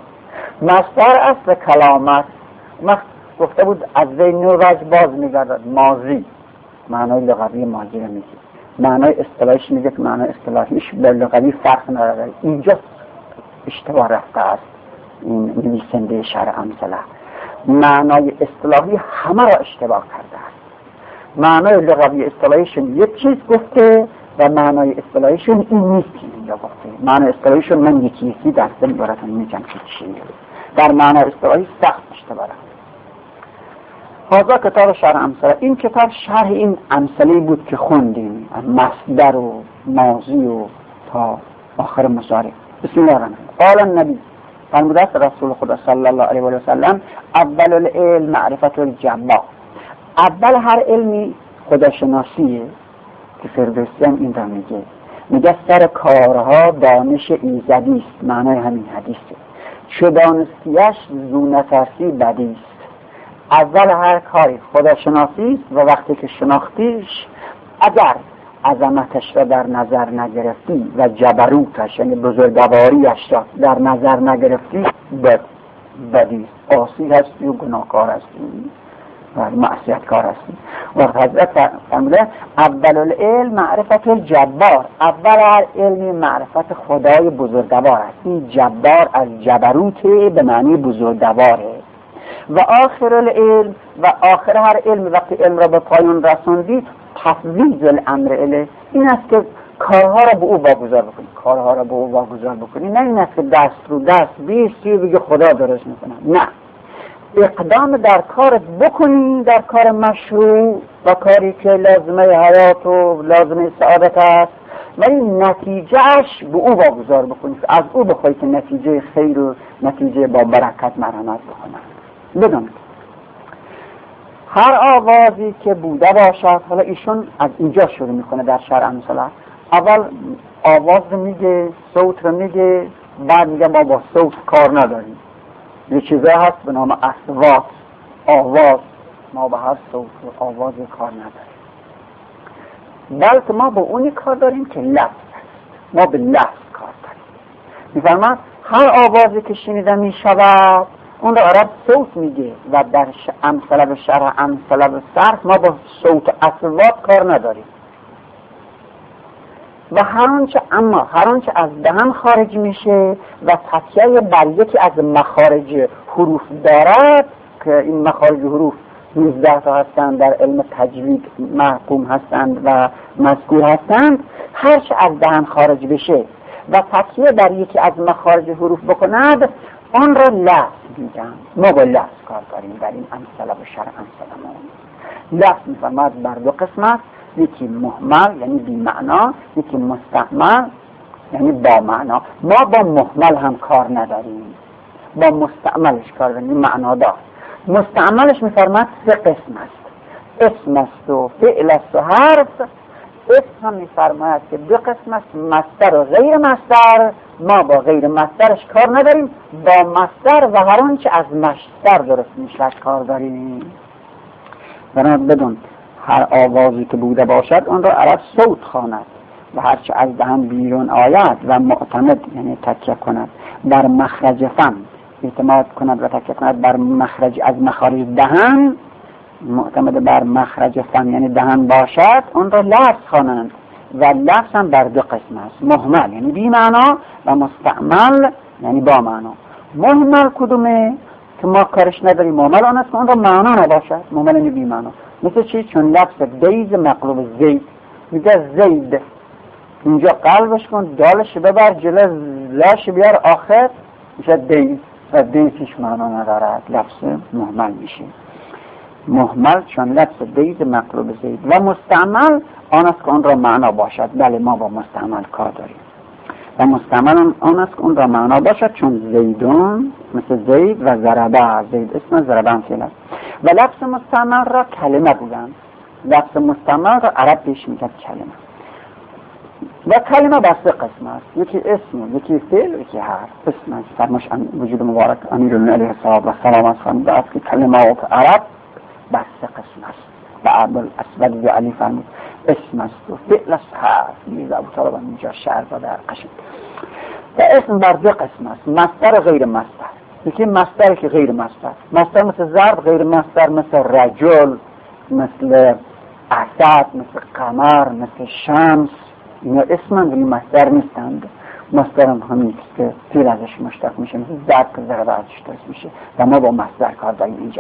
مصدر اصل کلامت وقت گفته بود از ذهن وجه باز میگردد، ماضی معنای لغوی ماضی رو میگه، معنای اصطلاحیش میگه که معنای اصطلاحیش به لغوی فرق نداره. اینجا اشتباه رفته است این نویسنده شرح امثله، معنای اصطلاحی همه را اشتباه کرده است. معنای لغوی اصطلاحیشون یک چیز گفته و معنای اصطلاحیشون این نیست که اینجا گفته. معنای اصطلاحیشون من یکی یکی در ضمن براتون میگم که چیه. در معنای اصطلاحی سخت اشتباه رفته. حاضر کتاب شرح امثله. این کتاب شرح این امثله بود که خوندیم، مصدر و ماضی و تا آخر مضارع. بسم الله الرحمن الرحیم. قال النبی، فرموده است رسول خدا صلی الله علیه و سلم، اول العلم معرفت الجبار. اول هر علمی خداشناسیه که فردوسی هم این را میگه، میگه سر کارها دانش ایزدی است. معنای همین حدیثه. چو دانستیش زو نفسی بدی است. اول هر کاری خداشناسی است و وقتی که شناختیش اگر عظمتش را در نظر نگرفتی و جبروتش یعنی بزرگواریش را در نظر نگرفتی بد بدی است، عاصی هستی و گناهکار هستی و معصیت کار هستی. و حضرت فرموده اول العلم معرفت الجبار، اول هر علمی معرفت خدای بزرگوار است. این جبار از جبروت به معنی بزرگواره. و آخر العلم، و آخر هر علم وقتی علم را به پایان رساندی تفویض الامر الیه، این است که کارها را به او واگذار بکنی، کارها را به او واگذار بکنی. نه این است که دست رو دست بیستی بگی خدا درست میکنه. نه، اقدام در کارت بکنی، در کار مشروع و کاری که لازمه حیات و لازمه سعادت است، ولی نتیجهش به او واگذار بکنی، از او بخوای که نتیجه خیر و نتیجه با برکت مرحمت بکنه. بدون هر آوازی که بوده باشد، حالا ایشون از اینجا شروع میکنه در شرح امثله. اول آواز رو میگه، صوت رو میگه، بعد میگه ما با صوت کار نداریم، یه چیزه هست به نام اصوات، آواز، ما با هر صوت و آواز کار نداریم، بلکه ما با اونی کار داریم که لفظ است. ما به لفظ کار داریم. میفرماد هر آوازی که شنیده میشود اون را عرب صوت میگه و در امثله به شرح امثله به صرف ما با صوت اصوات کار نداریم. و هر آنچه اما هر آنچه از دهن خارج میشه و تکیه بر یکی از مخارج حروف دارد که این مخارج حروف نوزده تا هستند، در علم تجوید محکوم هستند و مذکور هستند، هر چه از دهن خارج بشه و تکیه بر یکی از مخارج حروف بکند آن را لفظ میگن. ما با لفظ کار داریم در این امثله و شرح امثله. ما لفظ میفرماد بر دو قسم است، یکی مهمل یعنی بی معنا، یکی مستعمل یعنی با معنا. ما با مهمل هم کار نداریم، با مستعملش کار داریم، معنا دار. مستعملش میفرماد سه قسم است، اسم است و فعل است و حرف. اسم هم میفرماید که دو قسم است، مصدر و غیر مصدر. ما با غیر مصدرش کار نداریم، با مصدر و هر آنچه از مصدر درست میشه کار داریم. بنابراین بدون هر آوازی که بوده باشد اون را عرب صوت خواند و هر چه از دهن بیرون آید و معتمد یعنی تکیه کند بر مخرج فم، اعتماد کند و تکیه کند بر مخرج از مخارج دهن، معتمد بر مخرج فم یعنی دهن باشد، اون را لفظ خوانند. و لفظ هم بر دو قسم است، مهمل یعنی بی معنا و مستعمل یعنی با معنا. مهمل کدومه که ما کارش نداریم؟ مهمل آن است که اون را معنا نباشد، مهمل یعنی بی معنا. مثل چی؟ چون لفظ دیز مقلوب زید، میگه زید اینجا قلبش کن، دالش ببر جلو، لاش بیار آخر، میشه دیز و دیز هیچ معنا ندارد، لفظ مهمل میشه. مهمل چون لفظ دیز مقلوب زید. و مستعمل آن است که اون را معنا باشد. بله ما با مستعمل کار داریم و مستعمل آن است که اون را معنا باشد، چون زیدون مثل زید و ضربه، زید اسم ضربه هم فعل است. و لفظ مستعمل را کلمه بودند. لفظ مستعمل را عرب پیش میکرد کلمه. و کلمه بر سه قسم است، یکی اسم، یکی فعل، یکی حرف. اسم است فرماش وجود مبارک امیرالمومنین علیه السلام و سلام از فرموده است که کلمات عرب بر سه قسم است. و ابوالاسود علی فرمود اسم است و فعل است، حرف. میرزا ابو طالب اینجا شعر داده قشنگ. و اسم بر دو قسم است، مصدر و غیر مصدر. یکی مصدر که غیر مصدر، مصدر مثل ضرب، غیر مصدر مثل رجل، مثل اسد، مثل قمر، مثل شمس. اینا اسم هم ولی مصدر نیستند. مصدر هم همین که فعل ازش مشتق میشه، مثل ضرب که ضرب ازش درست میشه. و ما با مصدر کار داریم اینجا.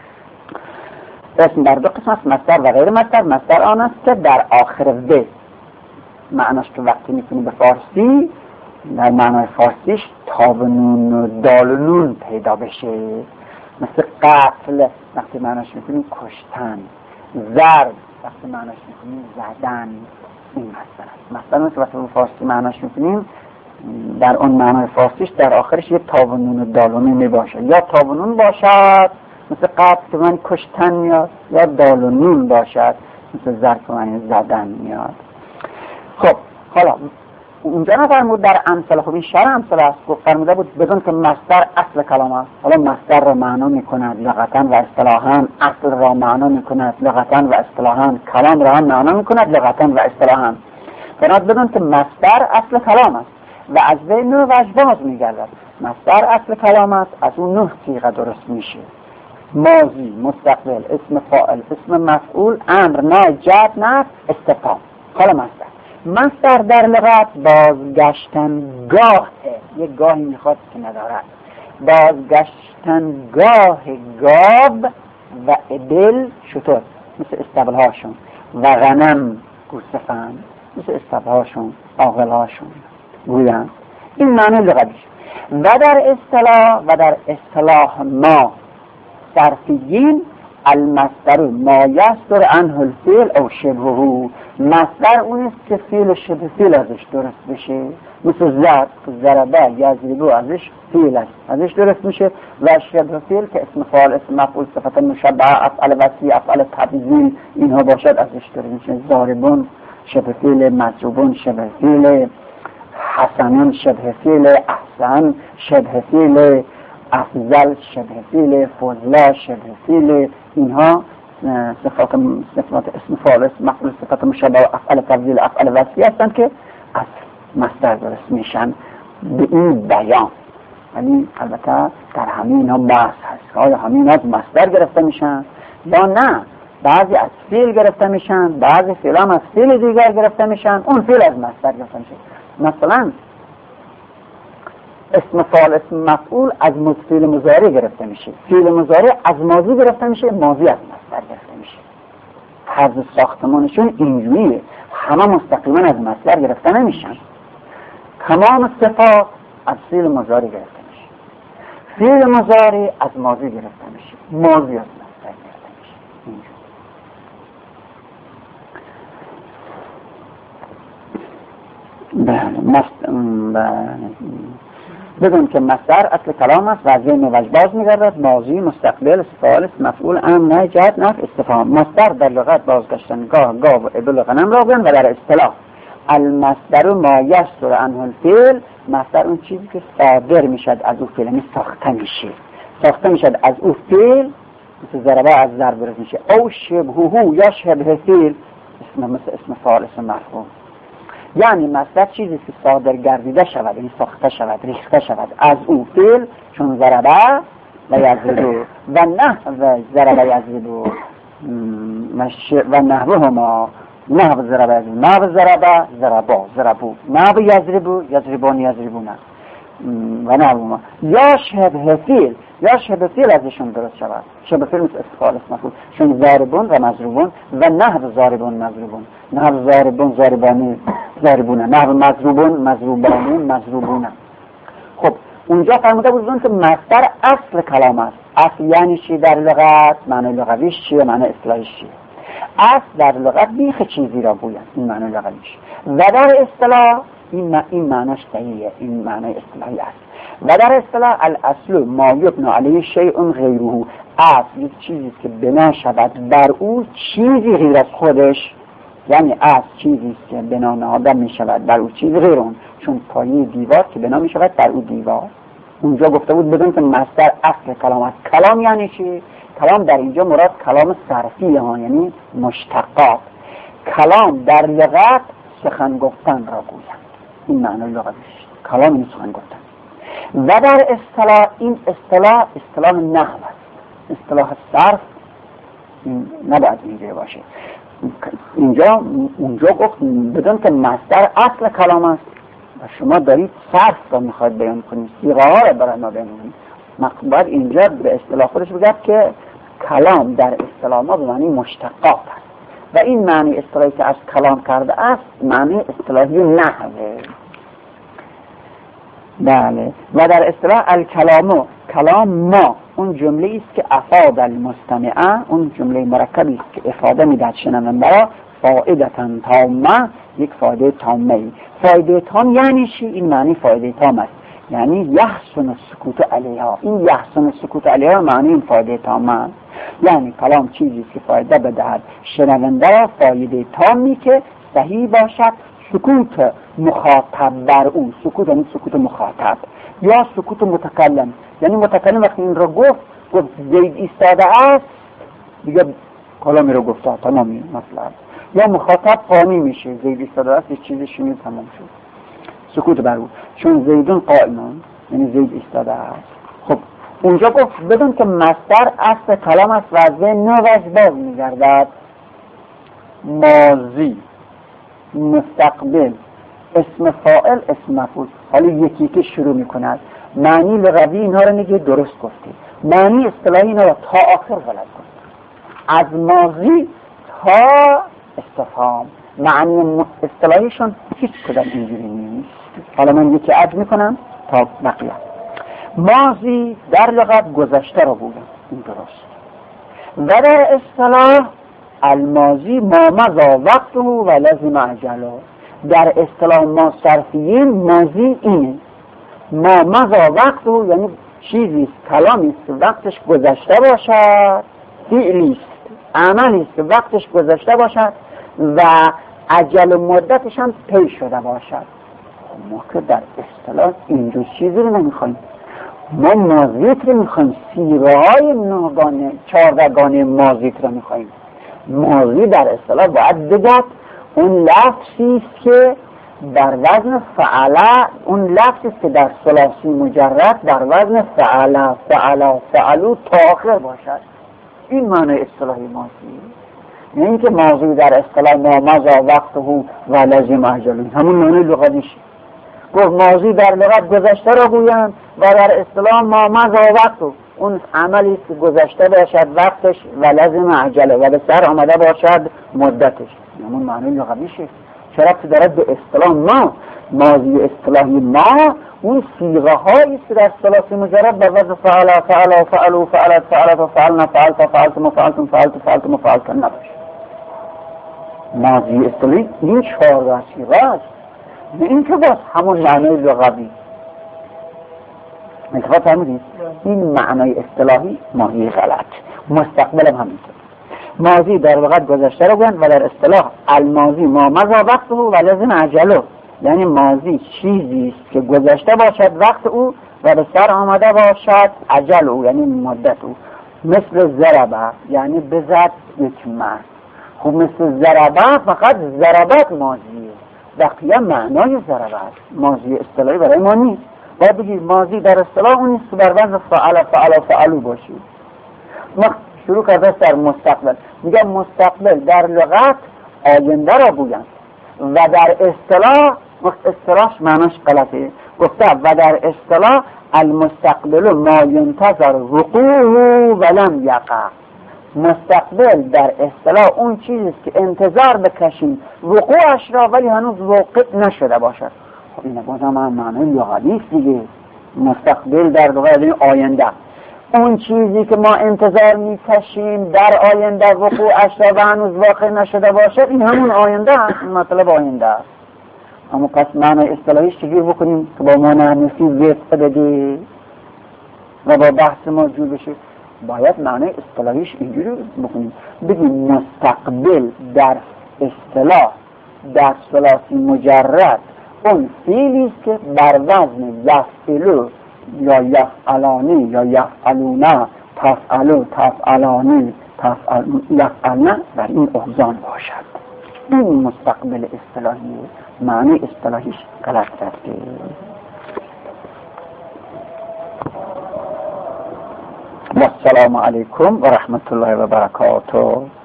اسم بر دو قسم است، مصدر و غیر مصدر. مصدر آن است که در آخر و معناش که وقتی میکنی به فارسی، در معنای فارسیش تا و نون و دال و نون پیدا بشه. مثل قتل وقتی معناش میکنیم کشتن، ضرب وقتی معناش میکنیم زدن. این مصدر است. مصدر است که وقتی به فارسی معناش میکنیم در اون معنای فارسیش در آخرش یه تا و نون و دال و نون میباشه، یا تا و نون باشد مثل قتل که من کشتن میاد، یا دال و نون باشد مثل ضرب که من زدن میاد. خب حالا اونجا نفرمود در امثله، خب این شرح امثله است، فرموده بود بدون که مصدر اصل کلام است. حالا مصدر را معنا میکند لغتا و اصطلاحا، اصل را معنا میکند لغتا و اصطلاحا، کلام را هم معنا میکند لغتا و اصطلاحا. بنابراین بدون که مصدر اصل کلام است و از وی نه وجه باز میگردد. مصدر اصل کلام است، از اون نه صیغه درست میشه: ماضی، مستقبل، اسم فاعل، اسم مفعول، امر، نهی، جزم، نفی، استفهام. حالا مصدر مصدر در لغت بازگشتن گاه، یک گاهی میخواد که ندارد، بازگشتن گاه گاب و ابل شتر مثل استبلهاشون، و غنم گوسفند مثل استبلهاشون، عاقلهاشون گویند. این معنی لغتیش. و در اصطلاح و در اصطلاح ما صرفیین المصدر ما یصدر عنه الفعل او شبهه. مصدر اون است که فعل و شبه فعل ازش درست بشه، مثل ضرب، ضربه، یضرب ازش فعل است ازش درست میشه، و شبه فعل که اسم فاعل، اسم مفعول، صفت مشبهه، افعال وصلی، افعال تبذیل اینها باشد ازش درست میشه. ضاربون شبه فعل، مضروبون شبه فعل، حسنون شبه فعل، احسن شبه فعل، افضل شبه فعل، فضلا شبه فعل. اینها صفات صفات اسم فاعل، اسم مفعول، صفات مشابه، افعال تفضیل، افعال وصلی هستند که از مصدر درست میشن به این بیان. ولی البته در همه اینا بحث هست آیا همه اینا از مصدر گرفته میشن یا نه، بعضی از فعل گرفته میشن، بعضی فعل هم از فعل دیگر گرفته میشن، اون فعل از مصدر گرفته میشه. مثلا اسم فاعل اسم مفعول از فعل مضارع گرفته میشه، فعل مضارع از ماضی گرفته میشه، ماضی از مصدر گرفته میشه. حرف ساختمانشون اینجوریه، همه مستقیما از مصدر گرفته نمیشن. تمام صفات از فعل مضارع گرفته میشه، فعل مضارع از ماضی گرفته میشه، ماضی از مصدر گرفته میشه. اینجوری. بله مست... بله. بدون که مصدر اصل کلام است و از ذهن وجه باز می‌گردد، ماضی، مستقبل، فاعل، مفعول، امر، نهی، جهت، نفی، استفهام. مصدر در لغت بازگشتن گاه، گاو و ابل و غنم را بگن و در اصطلاح المصدر ما یصدر عنه الفعل، مصدر اون چیزی که صادر میشد از او فعل، یعنی ساخته میشه، ساخته میشد از او فعل، مثل ضربه از ضرب درست میشه، او شبهه یا شبه فعل، اسم مثل اسم فاعل، اسم مفعول. یعنی مصدر چیزی که صادر گردیده شود، یعنی ساخته شود، ریخته شود از او فعل، چون ضربه و یضرب و نحو ضربه یضرب و نحوهما، نحو ضربه یضرب، نحو ضربه ضربا ضربو، نحو یضرب یضربان یضربون و نحوهما، یا شبه فعل، یا شبه فعل ازشون درست شود. شبه فعل مثل استفعال اسم مفعول، چون ضاربون و مضروبون و نحو ضاربون مضروبون، نحو ضاربون ضاربانی ضاربونه، نحو مضروبون مضروبانی مضروبونه. خب اونجا فرموده بودن که مصدر اصل کلام است. اصل یعنی چی در لغت؟ معنی لغویش چیه؟ معنی اصطلاحیش چیه؟ اصل در لغت بیخ چیزی را گوید، این معنی لغویش. و در اصطلاح این این معنیش صحیحه، این معنی اصطلاحی است. و در اصطلاح الاصل ما یبنى علیه شیء غیره، اصل یک چیزی که بنا شود بر او چیزی غیر از خودش، یعنی اصل چیزی که بنا نهاده می شود بر او چیزی غیر اون، چون پایه دیوار که بنا می شود بر او دیوار. اونجا گفته بود بدون که مصدر اصل کلام است. کلام یعنی چی؟ کلام در اینجا مراد کلام صرفی ها، یعنی مشتقات. کلام در لغت سخن گفتن را گوید، این معنی لغویش. کلام یعنی سخن گفتن. و در اصطلاح این اصطلاح اصطلاح نحو است، اصطلاح صرف نباید اینجا باشه. اینجا اونجا گفت بدون که مصدر اصل کلام است و شما دارید صرف را میخواید بیان کنید، صیغه ها را برای ما بیان کنید، باید اینجا به اصطلاح خودش بگید که کلام در اصطلاح ما به معنی مشتقات است و این معنی اصطلاحی که از کلام کرده است معنی اصطلاحی نحوه. بله. و در اصطلاح الکلام، کلام ما اون جمله است که افاد المستمعه، اون جمله مرکبی است که افاده میدهد شنونده را، فائدةً تامه، یک فایده تامه. فایده تام یعنی چی؟ این معنی فایده تام است، یعنی یحسن السکوت علیها. این یحسن السکوت علیها معنی این فایده تامه، یعنی کلام چیزی است که فایده بدهد شنونده را، فایده تامی که صحیح باشد، سکوت مخاطب بر او، سکوت یعنی سکوت مخاطب، یا سکوت متکلم، یعنی متکلم وقتی این را گفت گفت زید ایستاده است، دیگه کلامی رو گفته تمامی مطلب، یا مخاطب قامی میشه، زید ایستاده است، یک چیزی شنید تمام شد، سکوت بر او، چون زیدون قائمون یعنی زید ایستاده است. خب اونجا گفت بدون که مصدر اصل کلام است و از ذهن وجه باز میگردد، ماضی، مستقبل، اسم فاعل، اسم مفعول. حالا یکی که شروع میکند معنی لغوی اینها رو میگه درست گفتی، معنی اصطلاحی اینها رو تا آخر غلط گفتی، از ماضی تا استفهام معنی اصطلاحیشون هیچ کدام اینجوری نیست. حالا من یکی عد میکنم تا بقیه. ماضی در لغت گذشته رو بودم، این درست. و در اصطلاح الماضی ما مضى وقته و لازم عجله. در اصطلاح ما صرفیین ماضی اینه، ما مضى وقته یعنی چیزی است، کلامی است که وقتش گذشته باشد، فعلی است، عملی است که وقتش گذشته باشد و اجل مدتش هم طی شده باشد. ما که در اصطلاح اینجور چیزی رو نمیخوایم، ما ماضیت رو میخوایم، سیغه های نهگانه چهارگانه ماضیت رو میخوایم. ماضی در اصطلاح باید بگد اون لفظی است که بر وزن فعله، اون لفظی که در ثلاثی مجرد بر وزن فعله فعلا فعلو تاخر باشد. این معنی اصطلاحی ماضی، نه اینکه ماضی در اصطلاح ما مضى وقته و لزم اجله، همون معنی لغویش. گفت ماضی در لغت گذشته را گویند و در اصطلاح ما مضى وقته اون عملی که گذشته باشد وقتش و لزم اجله و به سر آمده باشد مدتش، همون معنی لغویشه. چرا که دارد به اصطلاح ما، ماضی اصطلاحی ما اون صیغه هایی که در ثلاثی مجرد بر وزن فعل فعل فعلوا فعلت فعلت و فعلنا فعلت فعلتم فعلتم فعلت فعلتم فعلتن نباشه. ماضی اصطلاحی این چهار صیغه است، نه اینکه باز همون معنی لغوی. انتخاب فرمودید این معنی اصطلاحی ماضی غلط. مستقبل هم همینطور. ماضی در وقت گذشته رو گویند و در اصطلاح الماضی ما مضى وقته و لازم اجله، یعنی ماضی چیزی است که گذشته باشد وقت او و به سر آمده باشد اجل او، یعنی مدت او. مثل ضربه یعنی بزد یک مرد. خب مثل ضربه فقط ضربت ماضیه، بقیه معنای ضربه است، ماضی اصطلاحی برای ما نیست. باید بگید ماضی در اصطلاح اون نیست که بر وزن فعل فعل فعلو باشید. ما شروع کرده در مستقبل، میگه مستقبل در لغت آینده را گویند و در اصطلاح، اصطلاحش معناش غلطه، گفته و در اصطلاح المستقبل ما ینتظر وقوعه ولم یقع. مستقبل در اصطلاح اون چیزیست که انتظار بکشیم وقوعش را ولی هنوز واقع نشده باشد. خب این بازم معنی لغوی دیگه. مستقبل در لغت آینده، اون چیزی که ما انتظار میکشیم در آینده وقوعش را و هنوز واقع نشده باشد، این همون آینده است، مطلب آینده است. اما پس معنی اصطلاحیش چجور بکنیم که با ما نحنفی وفق بده و با بحث ما جور بشه؟ باید معنی اصطلاحیش اینجوری بکنیم، بگیم مستقبل در اصطلاح در ثلاثی مجرد اون فعلی است که بر وزن یفعلو یا یفعلانی یا یفعلونا تفعلو تفعلانی تفعل یفعلنا بر این اوزان باشد. این مستقبل اصطلاحی، معنی اصطلاحیش غلط رفته. و السلام علیکم و رحمت الله و برکاته.